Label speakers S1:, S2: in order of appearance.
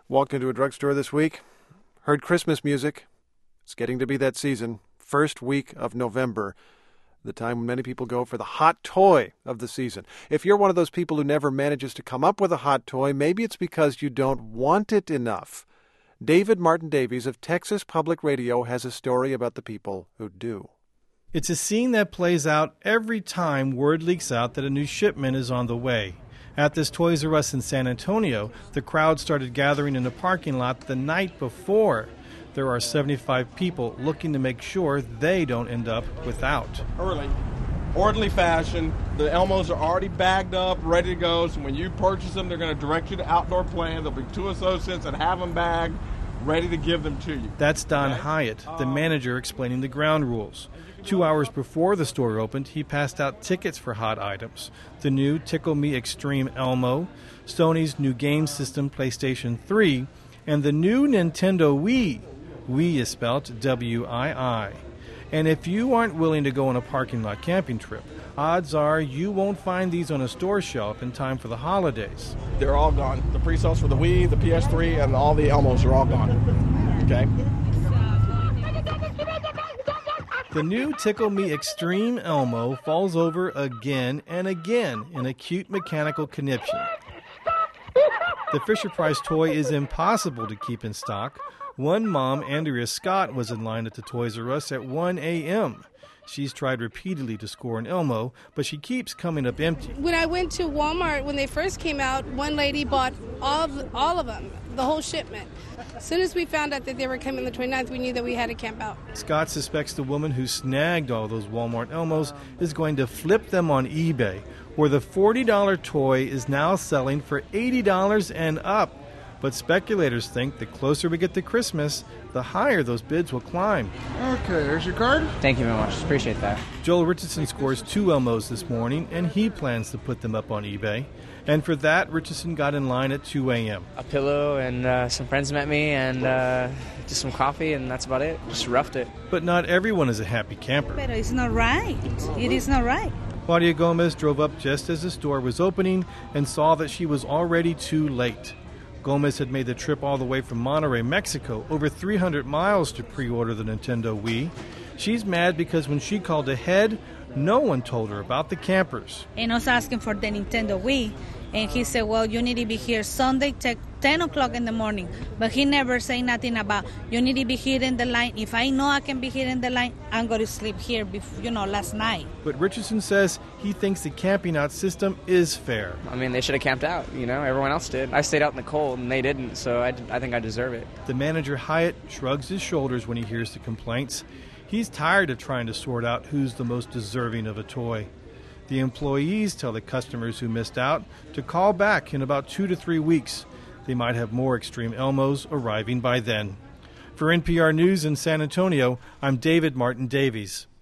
S1: Walked into a drugstore this week, heard Christmas music. It's getting to be that season, first week of November, the time when many people go for the hot toy of the season. If you're one of those people who never manages to come up with a hot toy, maybe it's because you don't want it enough. David Martin Davies of Texas Public Radio has a story about the people who do.
S2: It's a scene that plays out every time word leaks out that a new shipment is on the way. At this Toys R Us in San Antonio, the crowd started gathering in the parking lot the night before. There are 75 people looking to make sure they don't end up without.
S3: Early, orderly fashion. The Elmos are already bagged up, ready to go. So when you purchase them, they're going to direct you to Outdoor Plan. There'll be 2 associates that have them bagged, ready to give them to you.
S2: That's Don Hyatt, the manager, explaining the ground rules. 2 hours before the store opened, he passed out tickets for hot items. The new Tickle Me Extreme Elmo, Sony's new game system PlayStation 3, and the new Nintendo Wii. Wii is spelled W-I-I. And if you aren't willing to go on a parking lot camping trip, odds are you won't find these on a store shelf in time for the holidays.
S3: They're all gone. The pre-sales for the Wii, the PS3, and all the Elmos are all gone. Okay?
S2: The new Tickle Me Extreme Elmo falls over again and again in a cute mechanical conniption. The Fisher-Price toy is impossible to keep in stock. One mom, Andrea Scott, was in line at the Toys R Us at 1 a.m. She's tried repeatedly to score an Elmo, but she keeps coming up empty.
S4: When I went to Walmart, when they first came out, one lady bought all of them, the whole shipment. As soon as we found out that they were coming the 29th, we knew that we had to camp out.
S2: Scott suspects the woman who snagged all those Walmart Elmos is going to flip them on eBay, where the $40 toy is now selling for $80 and up. But speculators think the closer we get to Christmas, the higher those bids will climb.
S3: Okay, there's your card.
S5: Thank you very much. Appreciate that.
S2: Joel Richardson scores 2 Elmos this morning, and he plans to put them up on eBay. And for that, Richardson got in line at 2 a.m.
S5: A pillow and some friends met me and just some coffee, and that's about it. Just roughed it.
S2: But not everyone is a happy camper.
S6: But it's not right. It is not right.
S2: Claudia Gomez drove up just as the store was opening and saw that she was already too late. Gomez had made the trip all the way from Monterrey, Mexico, over 300 miles to pre-order the Nintendo Wii. She's mad because when she called ahead, no one told her about the campers.
S6: And I was asking for the Nintendo Wii, and he said, well, you need to be here Sunday, 10 o'clock in the morning. But he never said nothing about, you need to be here in the line. If I know I can be here in the line, I'm going to sleep here, last night.
S2: But Richardson says he thinks the camping out system is fair.
S5: I mean, they should have camped out, Everyone else did. I stayed out in the cold, and they didn't, so I think I deserve it.
S2: The manager, Hyatt, shrugs his shoulders when he hears the complaints. He's tired of trying to sort out who's the most deserving of a toy. The employees tell the customers who missed out to call back in about 2 to 3 weeks. They might have more Extreme Elmos arriving by then. For NPR News in San Antonio, I'm David Martin Davies.